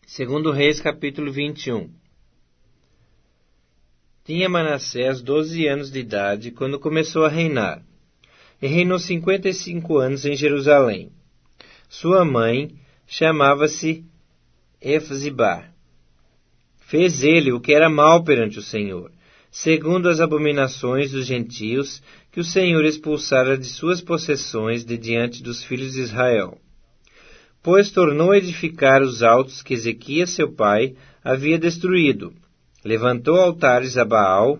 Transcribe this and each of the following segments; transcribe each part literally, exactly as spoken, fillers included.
Segundo Reis, capítulo vinte e um. Tinha Manassés doze anos de idade quando começou a reinar, e reinou cinquenta e cinco anos em Jerusalém. Sua mãe chamava-se Efzibá. Fez ele o que era mal perante o Senhor, segundo as abominações dos gentios que o Senhor expulsara de suas possessões de diante dos filhos de Israel. Pois tornou a edificar os altos que Ezequias, seu pai, havia destruído. Levantou altares a Baal,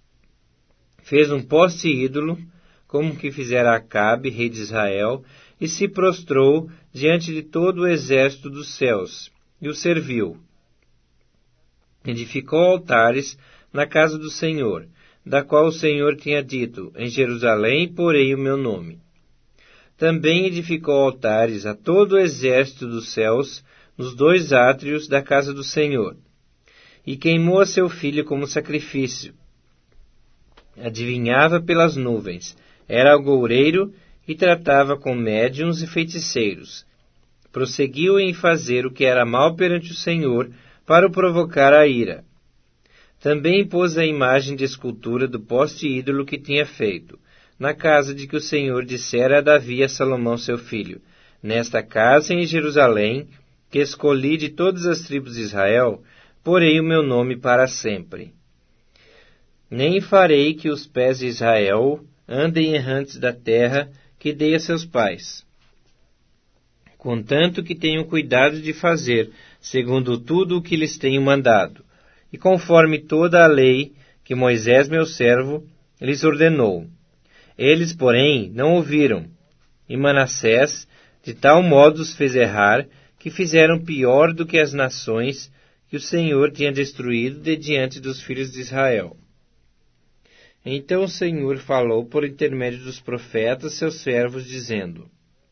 fez um poste ídolo, como que fizera Acabe, rei de Israel, e se prostrou diante de todo o exército dos céus, e o serviu. Edificou altares na casa do Senhor, da qual o Senhor tinha dito, em Jerusalém porei o meu nome. Também edificou altares a todo o exército dos céus, nos dois átrios da casa do Senhor, e queimou a seu filho como sacrifício. Adivinhava pelas nuvens, era agoureiro e tratava com médiuns e feiticeiros. Prosseguiu em fazer o que era mal perante o Senhor, para o provocar a ira. Também pôs a imagem de escultura do poste ídolo que tinha feito, na casa de que o Senhor dissera a Davi e a Salomão seu filho, nesta casa em Jerusalém, que escolhi de todas as tribos de Israel, porei o meu nome para sempre. Nem farei que os pés de Israel andem errantes da terra que dei a seus pais, contanto que tenham cuidado de fazer, segundo tudo o que lhes tenho mandado, e conforme toda a lei que Moisés, meu servo, lhes ordenou. Eles, porém, não ouviram, e Manassés de tal modo os fez errar, que fizeram pior do que as nações que o Senhor tinha destruído de diante dos filhos de Israel. Então o Senhor falou por intermédio dos profetas, seus servos, dizendo: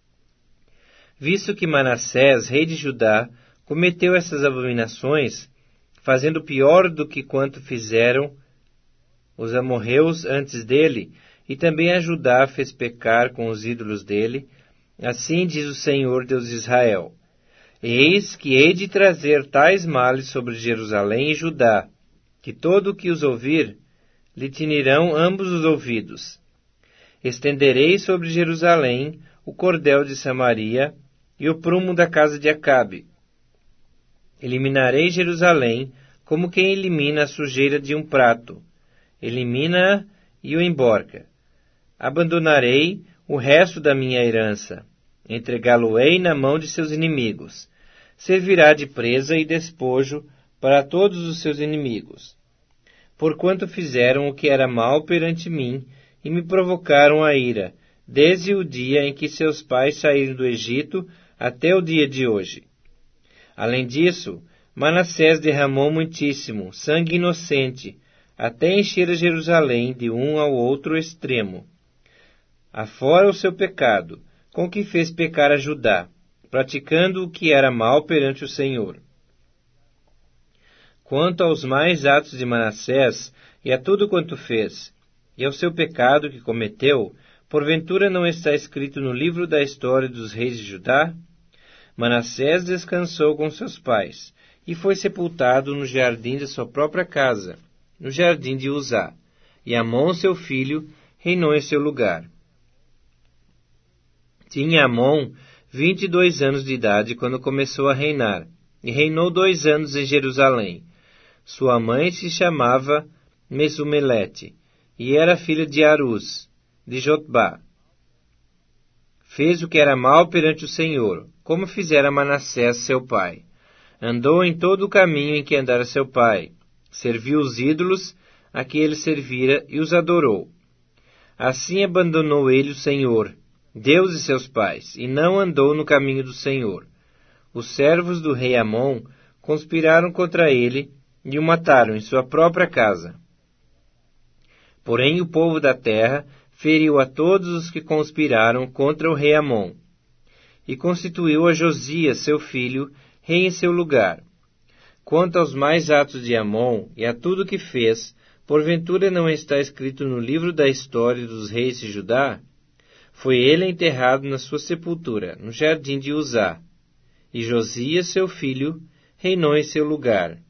Visto que Manassés, rei de Judá, cometeu essas abominações, fazendo pior do que quanto fizeram os amorreus antes dele, e também a Judá fez pecar com os ídolos dele, assim diz o Senhor Deus de Israel: Eis que hei de trazer tais males sobre Jerusalém e Judá, que todo o que os ouvir, lhe tinirão ambos os ouvidos. Estenderei sobre Jerusalém o cordel de Samaria e o prumo da casa de Acabe. Eliminarei Jerusalém como quem elimina a sujeira de um prato. Elimina-a e o emborca. Abandonarei o resto da minha herança. Entregá-lo-ei na mão de seus inimigos. Servirá de presa e despojo para todos os seus inimigos. Porquanto fizeram o que era mal perante mim, e me provocaram a ira, desde o dia em que seus pais saíram do Egito até o dia de hoje. Além disso, Manassés derramou muitíssimo, sangue inocente, até encher a Jerusalém de um ao outro extremo. Afora o seu pecado, com que fez pecar a Judá, praticando o que era mal perante o Senhor. Quanto aos mais atos de Manassés, e a tudo quanto fez, e ao seu pecado que cometeu, porventura não está escrito no livro da história dos reis de Judá? Manassés descansou com seus pais, e foi sepultado no jardim de sua própria casa, no jardim de Uzá, e Amon, seu filho, reinou em seu lugar. Tinha Amon vinte e dois anos de idade quando começou a reinar, e reinou dois anos em Jerusalém. Sua mãe se chamava Mesumelete, e era filha de Aruz, de Jotbá. Fez o que era mal perante o Senhor, como fizera Manassés, seu pai. Andou em todo o caminho em que andara seu pai. Serviu os ídolos a que ele servira e os adorou. Assim abandonou ele o Senhor, Deus de seus pais, e não andou no caminho do Senhor. Os servos do rei Amon conspiraram contra ele e o mataram em sua própria casa. Porém o povo da terra feriu a todos os que conspiraram contra o rei Amon, e constituiu a Josias, seu filho, rei em seu lugar. Quanto aos mais atos de Amon e a tudo o que fez, porventura não está escrito no livro da história dos reis de Judá? Foi ele enterrado na sua sepultura, no jardim de Uzá, e Josias, seu filho, reinou em seu lugar.